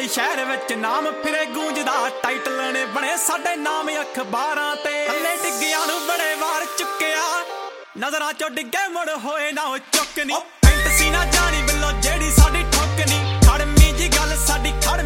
ਕਈ ਸ਼ਹਿਰ ਵਿੱਚ ਨਾਮ ਫਿਰੇ ਗੂੰਜਦਾ, ਟਾਈਟਲ ਨੇ ਬਣੇ ਸਾਡੇ ਨਾਮ ਅਖਬਾਰਾਂ ਤੇ। ਥੱਲੇ ਡਿੱਗਿਆਂ ਨੂੰ ਬੜੇ ਵਾਰ ਚੁੱਕਿਆ, ਨਜ਼ਰਾਂ ਚੋਂ ਡਿੱਗੇ ਮੁੜ ਹੋਏ ਨਾ ਉਹ ਚੁੱਕ ਨੀ। ਪੈਂਟ ਸੀ ਨਾ ਜਾਣੀ ਬਿੱਲੋ ਜਿਹੜੀ ਸਾਡੀ ਠੁੱਕ ਨੀ, ਖੜਮੀ ਜੀ ਗੱਲ ਸਾਡੀ ਖੜ